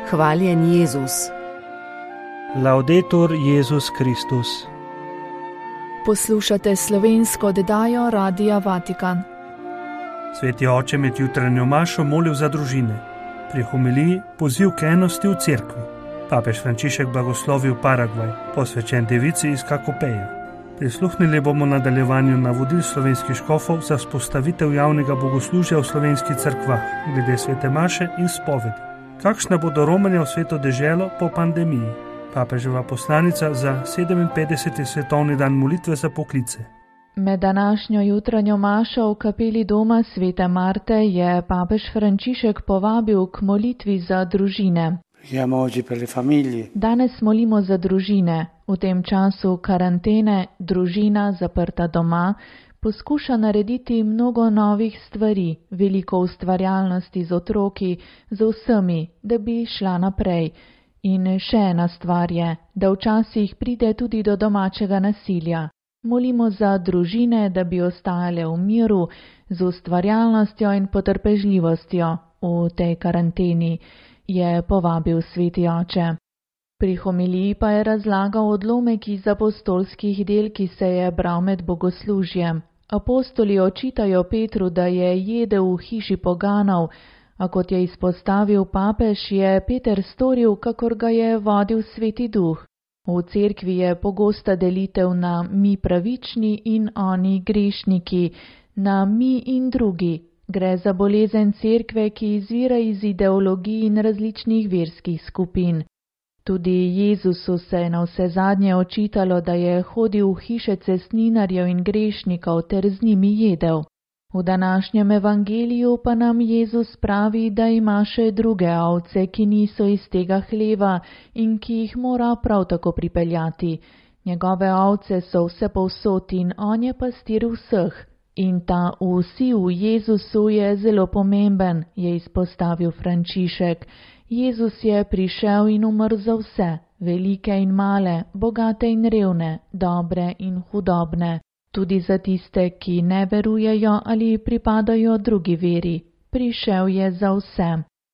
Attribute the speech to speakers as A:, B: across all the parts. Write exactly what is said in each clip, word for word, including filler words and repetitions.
A: Hvaljen Jezus.
B: Laudetur Jezus Kristus.
C: Poslušate slovensko oddajo Radia Vatikan.
B: Sveti oče med jutranjo mašo molil za družine. Pri homiliji poziv k enosti v cerkvi. Papež Frančišek blagoslovil Paragvaj, posvečen devici iz Kakopeja. Prisluhnili bomo nadaljevanju navodil slovenskih škofov za vzpostavitev javnega bogoslužja v slovenskih cerkvah, glede svete maše in spovedi. Kakšna bodo romanja v sveto deželo po pandemiji? Papeževa poslanica za sedeminpetdeseti svetovni dan molitve za poklice.
C: Med današnjo jutranjo mašo v kapeli doma svete Marte je papež Frančišek povabil k molitvi za družine. Danes molimo za družine. V tem času karantene družina zaprta doma poskuša narediti mnogo novih stvari, veliko ustvarjalnosti z otroki, z vsemi, da bi šla naprej. In še ena stvar je, da včasih pride tudi do domačega nasilja. Molimo za družine, da bi ostajale v miru, z ustvarjalnostjo in potrpežljivostjo v tej karanteni, je povabil sveti oče. Pri homiliji pa je razlagal odlomek iz apostolskih del, ki se je bral med bogoslužjem. Apostoli očitajo Petru, da je jedel v hiši poganov, a kot je izpostavil papež, je Peter storil, kakor ga je vodil sveti duh. V cerkvi je pogosta delitev na mi pravični in oni grešniki, na mi in drugi. Gre za bolezen cerkve, ki izvira iz ideologij in različnih verskih skupin. Tudi Jezusu se je na vse zadnje očitalo, da je hodil v hiše cestninarjev in grešnikov ter z njimi jedel. V današnjem evangeliju pa nam Jezus pravi, da ima še druge ovce, ki niso iz tega hleva in ki jih mora prav tako pripeljati. Njegove ovce so vse povsod in on je pastir vseh. In ta vsi v Jezusu je zelo pomemben, je izpostavil Frančišek. Jezus je prišel in umrl za vse, velike in male, bogate in revne, dobre in hudobne. Tudi za tiste, ki ne verujejo ali pripadajo drugi veri. Prišel je za vse.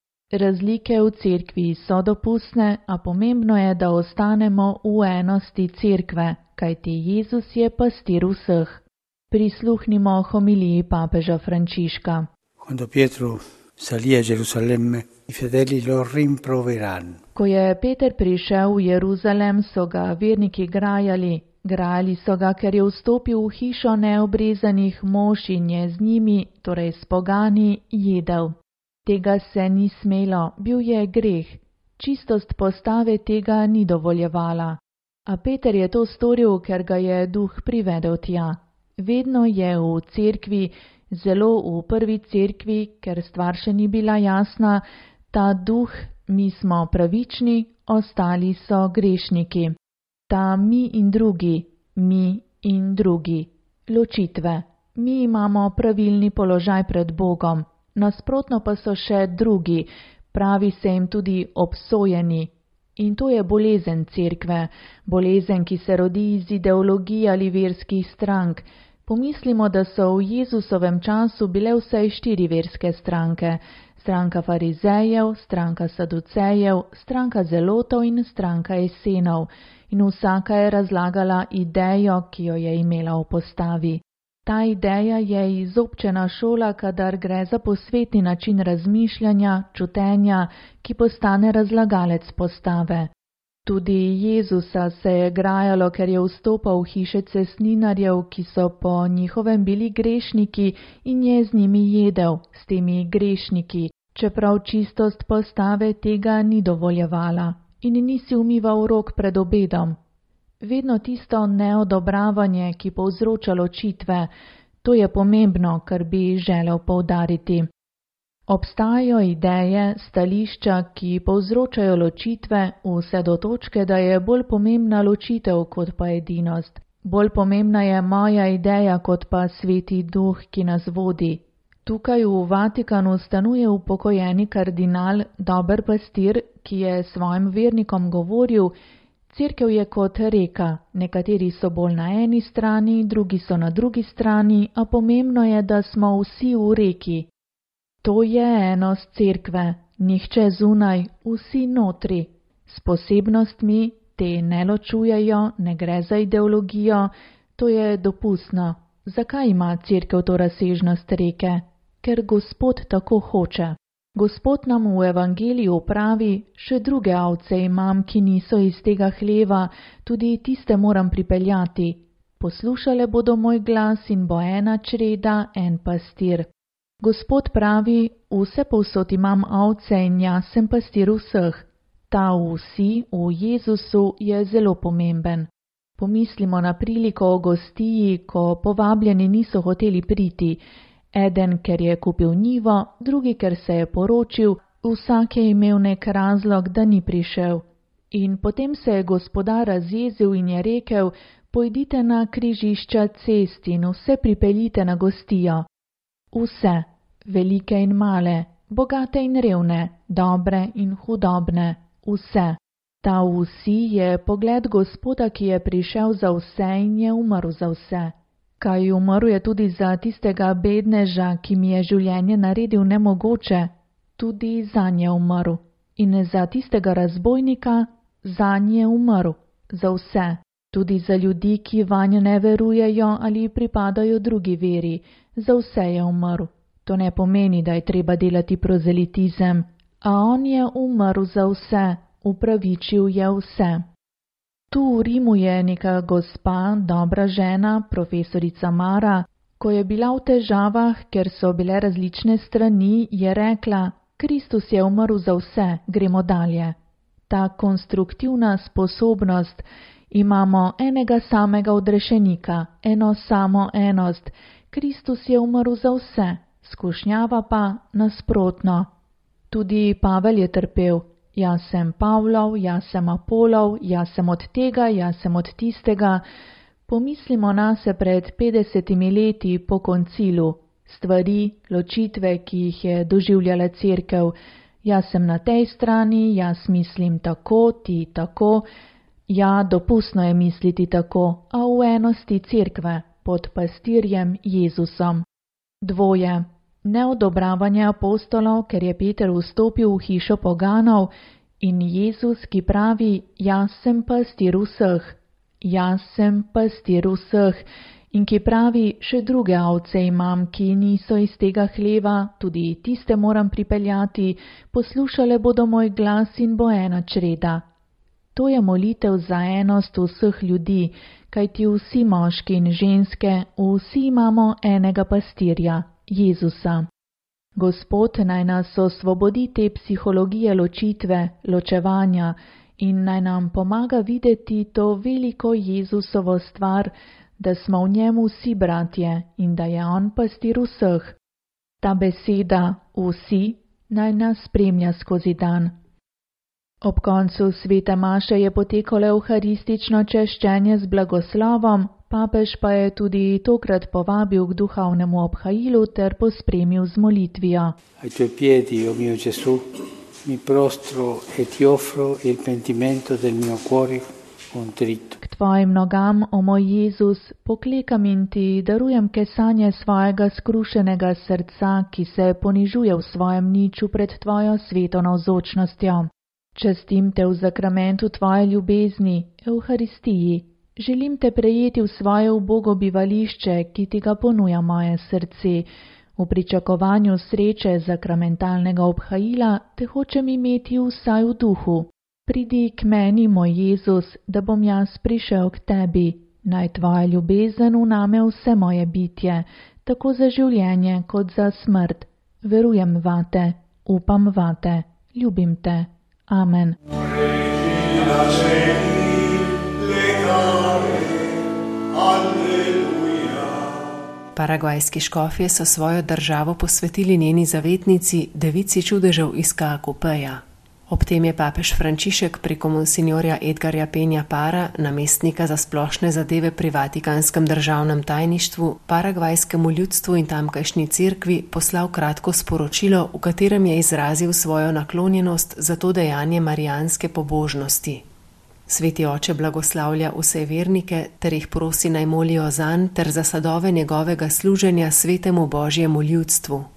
C: Razlike v cerkvi so dopustne, a pomembno je, da ostanemo v enosti cerkve, kajti Jezus je pastir vseh. Prisluhnimo homiliji papeža Frančiška.
D: Quando Pietro salì a Gerusalemme, i fedeli lo rimproveran.
C: Ko je Peter prišel v Jeruzalem, so ga verniki grajali. Grajali so ga, ker je vstopil v hišo neobrezanih mož in je z njimi, torej s pogani, jedel. Tega se ni smelo, bil je greh. Čistost postave tega ni dovoljevala. A Peter je to storil, ker ga je duh privedel tja. Vedno je v cerkvi, zelo v prvi cerkvi, ker stvar še ni bila jasna, ta duh, mi smo pravični, ostali so grešniki. Ta mi in drugi, mi in drugi. Ločitve. Mi imamo pravilni položaj pred Bogom, nasprotno pa so še drugi, pravi se jim tudi obsojeni. In to je bolezen cerkve, bolezen, ki se rodi iz ideologij ali verskih strank. Pomislimo, da so v Jezusovem času bile vsaj štiri verske stranke. Stranka farizejev, stranka saducejev, stranka zelotov in stranka esenov. In vsaka je razlagala idejo, ki jo je imela v postavi. Ta ideja je izobčena šola, kadar gre za posvetni način razmišljanja, čutenja, ki postane razlagalec postave. Tudi Jezusa se je grajalo, ker je vstopal v hiše cestninarjev, ki so po njihovem bili grešniki in je z njimi jedel, s temi grešniki, čeprav čistost postave tega ni dovoljevala in nisi umival rok pred obedom. Vedno tisto neodobravanje, ki povzroča ločitve, to je pomembno, kar bi želel poudariti. Obstajajo ideje, stališča, ki povzročajo ločitve, vse do točke, da je bolj pomembna ločitev kot pa edinost. Bolj pomembna je moja ideja kot pa sveti duh, ki nas vodi. Tukaj v Vatikanu stanuje upokojeni kardinal, dober pastir, ki je svojim vernikom govoril: cerkev je kot reka, nekateri so bolj na eni strani, drugi so na drugi strani, a pomembno je, da smo vsi v reki. To je enost cerkve, nihče zunaj, vsi notri. S posebnostmi te ne ločujejo, ne gre za ideologijo, to je dopustno. Zakaj ima cerkev to razsežnost, reke? Ker Gospod tako hoče. Gospod nam v evangeliju pravi, še druge ovce imam, ki niso iz tega hleva, tudi tiste moram pripeljati. Poslušale bodo moj glas in bo ena čreda, en pastir. Gospod pravi, vse povsod imam ovce in jaz sem pastir vseh. Ta vsi v Jezusu je zelo pomemben. Pomislimo na priliko o gostiji, ko povabljeni niso hoteli priti. Eden, ker je kupil njivo, drugi, ker se je poročil, vsak je imel nek razlog, da ni prišel. In potem se je gospodar razjezil in je rekel, pojdite na križišča cest in vse pripeljite na gostijo. Vse, velike in male, bogate in revne, dobre in hudobne, vse. Ta vsi je pogled Gospoda, ki je prišel za vse in je umrl za vse. Kaj umrl je tudi za tistega bedneža, ki mi je življenje naredil nemogoče, tudi zanj je umrl. In za tistega razbojnika, zanj je umrl, za vse. Tudi za ljudi, ki vanj ne verujejo ali pripadajo drugi veri, za vse je umrl. To ne pomeni, da je treba delati prozelitizem, a on je umrl za vse, upravičil je vse. Tu v Rimu je neka gospa, dobra žena, profesorica Mara, ko je bila v težavah, ker so bile različne strani, je rekla, Kristus je umrl za vse, gremo dalje. Ta konstruktivna sposobnost, imamo enega samega odrešenika, eno samo enost, Kristus je umrl za vse, skušnjava pa nasprotno. Tudi Pavel je trpel. Jaz sem Pavlov, jaz sem Apolov, jaz sem od tega, jaz sem od tistega. Pomislimo nase pred petdesetimi leti po koncilu, stvari, ločitve, ki jih je doživljala cerkev. Jaz sem na tej strani, jaz mislim tako, ti tako. Ja, dopustno je misliti tako, a v enosti cerkve, pod pastirjem Jezusom. Dvoje. Neodobravanje apostolov, ker je Peter vstopil v hišo poganov, in Jezus, ki pravi, jaz sem pastir vseh, jaz sem pastir vseh, in ki pravi, še druge ovce imam, ki niso iz tega hleva, tudi tiste moram pripeljati, poslušale bodo moj glas in bo ena čreda. To je molitev za enost vseh ljudi, kajti vsi moški in ženske, vsi imamo enega pastirja. Jezusa. Gospod naj nas osvobodi te psihologije ločitve, ločevanja in naj nam pomaga videti to veliko Jezusovo stvar, da smo v njemu vsi bratje in da je on pastir vseh. Ta beseda vsi naj nas spremlja skozi dan. Ob koncu svete maše je potekalo evharistično češčenje z blagoslovom, papež pa je tudi tokrat povabil k duhovnemu obhajilu ter pospremil z molitvijo.
D: Ai tuoi piedi, o mio Gesù, mi prostro e ti offro il pentimento del mio cuore contrito.
C: K tvojim nogam, o moj Jezus, poklekam in ti darujem kesanje svojega skrušenega srca, ki se ponižuje v svojem niču pred tvojo sveto navzočnostjo. Častim te v zakramentu tvoje ljubezni, Evharistiji. Želim te prejeti v svoje ubogo bivališče, ki ti ga ponuja moje srce. V pričakovanju sreče zakramentalnega obhajila te hočem imeti vsaj v duhu. Pridi k meni, moj Jezus, da bom jaz prišel k tebi. Naj tvoja ljubezen vname vse moje bitje, tako za življenje kot za smrt. Verujem vate, upam vate, ljubim te. Amen.
A: Paragvajski škofje so svojo državo posvetili njeni zavetnici, devici čudežev iz Kaakupeja. Ob tem je papež Frančišek preko monsinjorja Edgarja Penja Para, namestnika za splošne zadeve pri Vatikanskem državnem tajništvu, paragvajskemu ljudstvu in tamkajšnji cerkvi poslal kratko sporočilo, v katerem je izrazil svojo naklonjenost za to dejanje marijanske pobožnosti. Sveti oče blagoslavlja vse vernike ter jih prosi naj molijo zanj ter za sadove njegovega služenja svetemu Božjemu ljudstvu.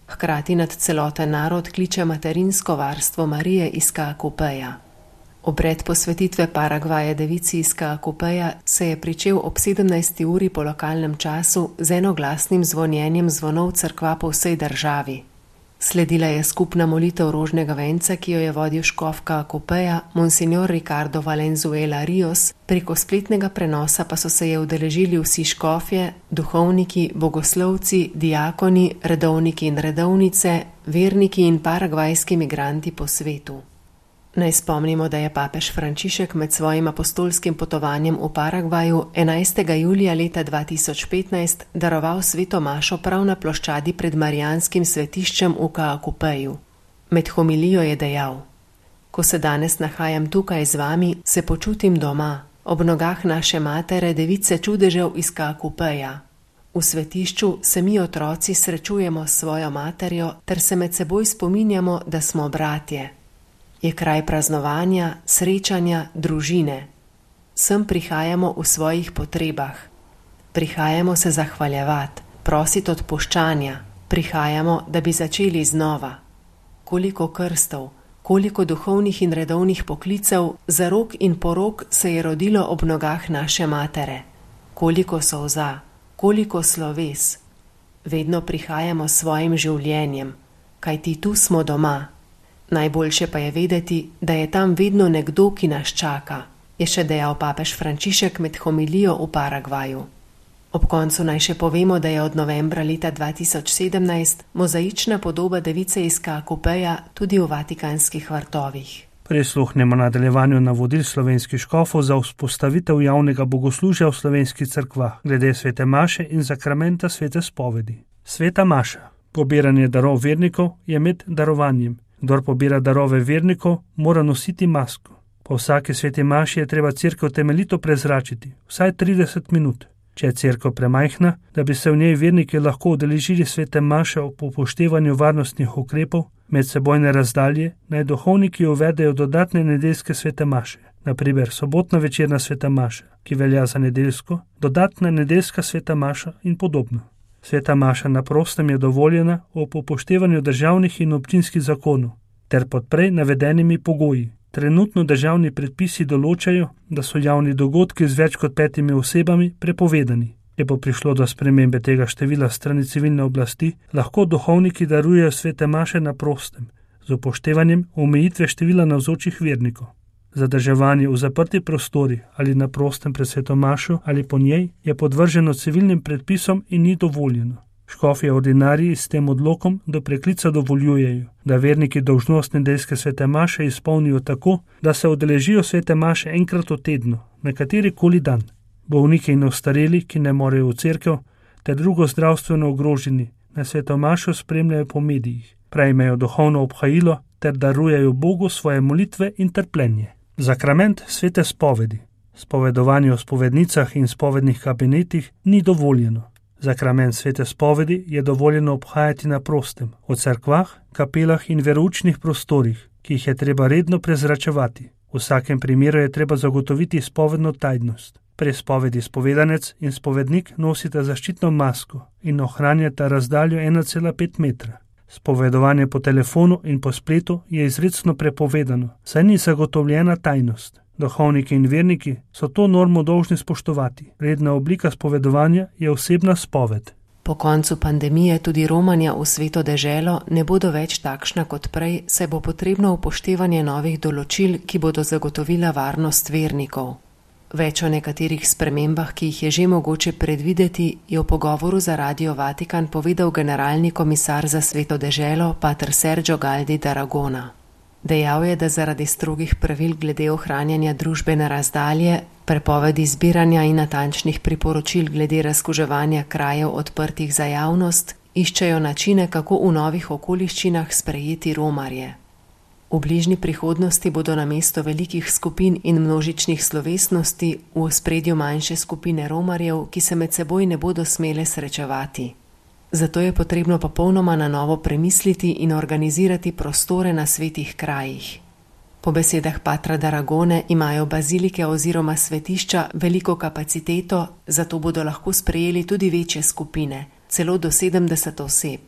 A: Hkrati nad celoten narod kliče materinsko varstvo Marije iz Kaakopeja. Obred posvetitve Paragvaja devici iz Kaakopeja se je pričel ob sedemnajsti uri po lokalnem času z enoglasnim zvonjenjem zvonov cerkva po vsej državi. Sledila je skupna molitev rožnega venca, ki jo je vodil škof Kaakopeja, monsignor Ricardo Valenzuela Rios, preko spletnega prenosa pa so se je udeležili vsi škofje, duhovniki, bogoslovci, diakoni, redovniki in redovnice, verniki in paragvajski migranti po svetu. Naj spomnimo, da je papež Frančišek med svojim apostolskim potovanjem v Paragvaju enajstega julija leta dva tisoč petnajst daroval sveto mašo prav na ploščadi pred Marijanskim svetiščem v Kaakopeju. Med homilijo je dejal: Ko se danes nahajam tukaj z vami, se počutim doma, ob nogah naše matere, device čudežev iz Kaakopeja. V svetišču se mi otroci srečujemo s svojo materjo ter se med seboj spominjamo, da smo bratje. Je kraj praznovanja, srečanja, družine. Sem prihajamo v svojih potrebah. Prihajamo se zahvaljevati, prositi odpuščanja. Prihajamo, da bi začeli znova. Koliko krstov, koliko duhovnih in redovnih poklicev, zarok in porok se je rodilo ob nogah naše matere. Koliko solza, koliko sloves. Vedno prihajamo s svojim življenjem, kajti tu smo doma. Najboljše pa je vedeti, da je tam vedno nekdo, ki nas čaka, je še dejal papež Frančišek med homilijo v Paragvaju. Ob koncu naj še povemo, da je od novembra leta dva tisoč sedemnajst mozaična podoba device iz Kaakopeja tudi v Vatikanskih vrtovih.
B: Prisluhnemo nadaljevanju navodil slovenskih škofov za vzpostavitev javnega bogoslužja v slovenskih cerkvah glede svete maše in zakramenta svete spovedi. Sveta maša, pobiranje darov vernikov, je med darovanjem. Kdor pobira darove vernikov, mora nositi masko. Po vsaki sveti maši je treba cerkev temeljito prezračiti, vsaj trideset minut. Če je cerkev premajhna, da bi se v njej verniki lahko udeležili svete maše ob upoštevanju varnostnih ukrepov, medsebojne razdalje, naj duhovniki uvedejo dodatne nedeljske svete maše, na primer sobotna večerna sveta maša, ki velja za nedeljsko, dodatna nedeljska sveta maša in podobno. Sveta maša na prostem je dovoljena ob upoštevanju državnih in občinskih zakonov ter pod prej navedenimi pogoji. Trenutno državni predpisi določajo, da so javni dogodki z več kot petimi osebami prepovedani. Če bo prišlo do spremembe tega števila strani civilne oblasti, lahko duhovniki darujejo svete maše na prostem, z upoštevanjem omejitve števila navzočih vernikov. Zadrževanje v zaprti prostori ali na prostem pred sveto mašo ali po njej je podvrženo civilnim predpisom in ni dovoljeno. Škofje ordinariji s tem odlokom do preklica dovoljujejo, da verniki dolžnost nedeljske svete maše izpolnijo tako, da se udeležijo svete maše enkrat v tednu, na katerikoli dan. Bolniki in ostareli, ki ne morejo v cerkev, ter drugo zdravstveno ogroženi, na sveto mašo spremljajo po medijih, prejmejo duhovno obhajilo ter darujejo Bogu svoje molitve in trpljenje. Zakrament svete spovedi. Spovedovanje v spovednicah in spovednih kabinetih ni dovoljeno. Zakrament svete spovedi je dovoljeno obhajati na prostem, v cerkvah, kapelah in veroučnih prostorih, ki jih je treba redno prezračevati. V vsakem primeru je treba zagotoviti spovedno tajnost. Pri spovedi spovedanec in spovednik nosita zaščitno masko in ohranjata razdaljo ena cela pet metra. Spovedovanje po telefonu in po spletu je izrecno prepovedano, saj ni zagotovljena tajnost. Duhovniki in verniki so to normo dolžni spoštovati. Redna oblika spovedovanja je osebna spoved.
A: Po koncu pandemije tudi romanja v sveto deželo ne bodo več takšna kot prej, saj bo potrebno upoštevanje novih določil, ki bodo zagotovila varnost vernikov. Več o nekaterih spremembah, ki jih je že mogoče predvideti, je v pogovoru za Radio Vatikan povedal generalni komisar za sveto deželo, pater Sergio Galdi d'Aragona. Dejal je, da zaradi strogih pravil glede ohranjanja družbene razdalje, prepovedi zbiranja in natančnih priporočil glede razkuževanja krajev odprtih za javnost, iščejo načine, kako v novih okoliščinah sprejeti romarje. V bližnji prihodnosti bodo namesto velikih skupin in množičnih slovesnosti v ospredju manjše skupine romarjev, ki se med seboj ne bodo smele srečevati. Zato je potrebno popolnoma na novo premisliti in organizirati prostore na svetih krajih. Po besedah patra d'Aragone imajo bazilike oziroma svetišča veliko kapaciteto, zato bodo lahko sprejeli tudi večje skupine, celo do sedemdeset oseb.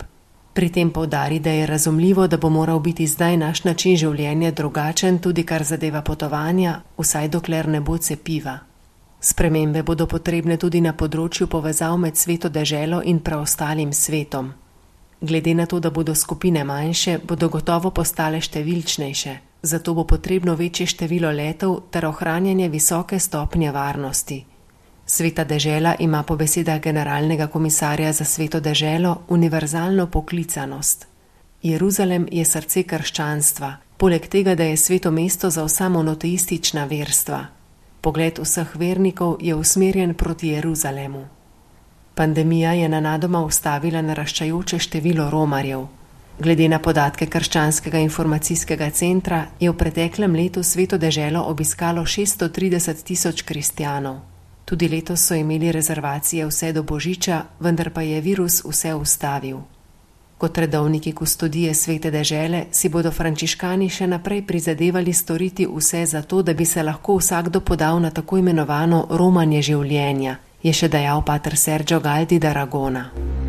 A: Pri tem poudari, da je razumljivo, da bo moral biti zdaj naš način življenja drugačen, tudi kar zadeva potovanja, vsaj dokler ne bo cepiva. Spremembe bodo potrebne tudi na področju povezav med Sveto deželo in preostalim svetom. Glede na to, da bodo skupine manjše, bodo gotovo postale številčnejše, zato bo potrebno večje število letov ter ohranjanje visoke stopnje varnosti. Sveta dežela ima po besedah generalnega komisarja za Sveto deželo univerzalno poklicanost. Jeruzalem je srce krščanstva, poleg tega, da je sveto mesto za vsa monoteistična verstva. Pogled vseh vernikov je usmerjen proti Jeruzalemu. Pandemija je nenadoma ustavila naraščajoče število romarjev. Glede na podatke Krščanskega informacijskega centra je v preteklem letu Sveto deželo obiskalo šeststo trideset tisoč kristjanov. Tudi letos so imeli rezervacije vse do Božiča, vendar pa je virus vse ustavil. Kot redovniki kustodije Svete dežele si bodo frančiškani še naprej prizadevali storiti vse za to, da bi se lahko vsakdo podal na tako imenovano romanje življenja, je še dejal pater Sergio Galdi d'Aragona.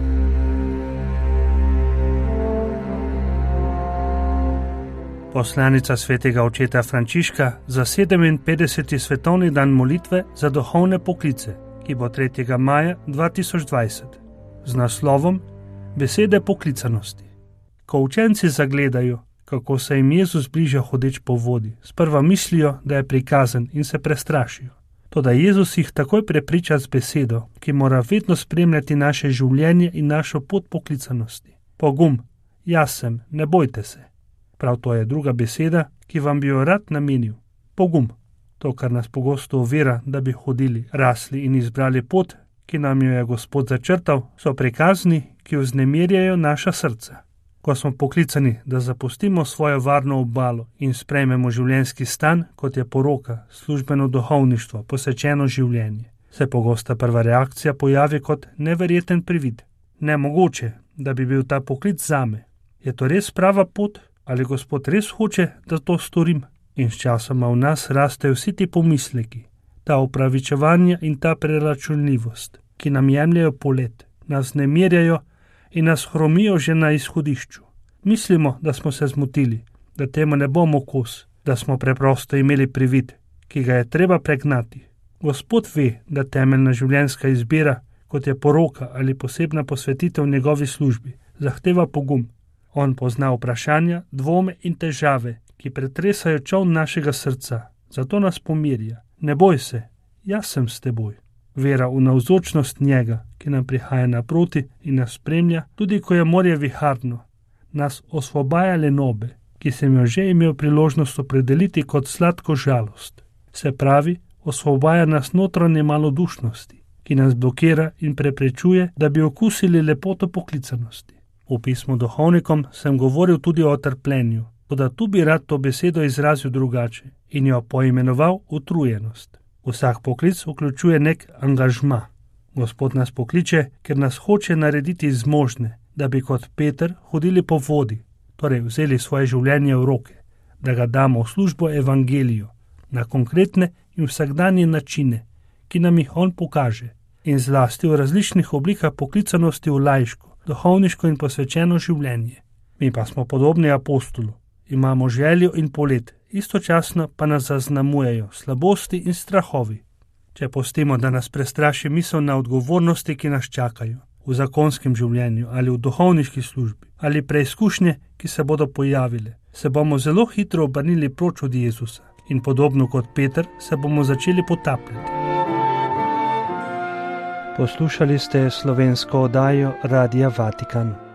B: Poslanica svetega očeta Frančiška za sedeminpetdeseti svetovni dan molitve za duhovne poklice, ki bo tretjega maja dva tisoč dvajset, z naslovom Besede poklicanosti. Ko učenci zagledajo, kako se jim Jezus bliža hodeč po vodi, sprva mislijo, da je prikazen in se prestrašijo. Toda Jezus jih takoj prepriča z besedo, ki mora vedno spremljati naše življenje in našo pot poklicanosti. Pogum, jaz sem, ne bojte se. Prav to je druga beseda, ki vam bi jo rad namenil. Pogum. To, kar nas pogosto ovira, da bi hodili, rasli in izbrali pot, ki nam jo je Gospod začrtal, so prikazni, ki vznemirjajo naša srca. Ko smo poklicani, da zapustimo svojo varno obalo in sprejmemo življenjski stan, kot je poroka, službeno duhovništvo, posvečeno življenje, se pogosta prva reakcija pojavi kot neverjeten privid. Nemogoče, da bi bil ta poklic zame. Je to res prava pot? Ali Gospod res hoče, da to storim? In s časoma v nas rastejo vsi ti pomisleki, ta opravičevanja in ta preračunljivost, ki nam jemljajo polet, nas nemirjajo in nas hromijo že na izhodišču. Mislimo, da smo se zmotili, da temu ne bomo kos, da smo preprosto imeli privid, ki ga je treba pregnati. Gospod ve, da temeljna življenjska izbira, kot je poroka ali posebna posvetitev njegovi službi, zahteva pogum. On pozna vprašanja, dvome in težave, ki pretresajo čoln našega srca, zato nas pomirja. Ne boj se, jaz sem s teboj. Vera v navzočnost njega, ki nam prihaja naproti in nas spremlja, tudi ko je morje viharno, nas osvobaja lenobe, ki sem jo že imel priložnost opredeliti kot sladko žalost. Se pravi, osvobaja nas notranje malodušnosti, ki nas blokira in preprečuje, da bi okusili lepoto poklicanosti. V pismu duhovnikom sem govoril tudi o trpljenju, toda tu bi rad to besedo izrazil drugače in jo poimenoval utrujenost. Vsak poklic vključuje nek angažma. Gospod nas pokliče, ker nas hoče narediti zmožne, da bi kot Peter hodili po vodi, torej vzeli svoje življenje v roke, da ga damo v službo evangelijo, na konkretne in vsakdanje načine, ki nam jih on pokaže, in zlasti v različnih oblikah poklicanosti v laiško, duhovniško in posvečeno življenje. Mi pa smo podobni apostolu, imamo željo in polet, istočasno pa nas zaznamujejo slabosti in strahovi. Če pustimo, da nas prestraši misel na odgovornosti, ki nas čakajo, v zakonskem življenju ali v duhovniški službi, ali preizkušnje, ki se bodo pojavile, se bomo zelo hitro obrnili proč od Jezusa in podobno kot Peter se bomo začeli potapljati.
E: Poslušali ste slovensko oddajo Radia Vatikan.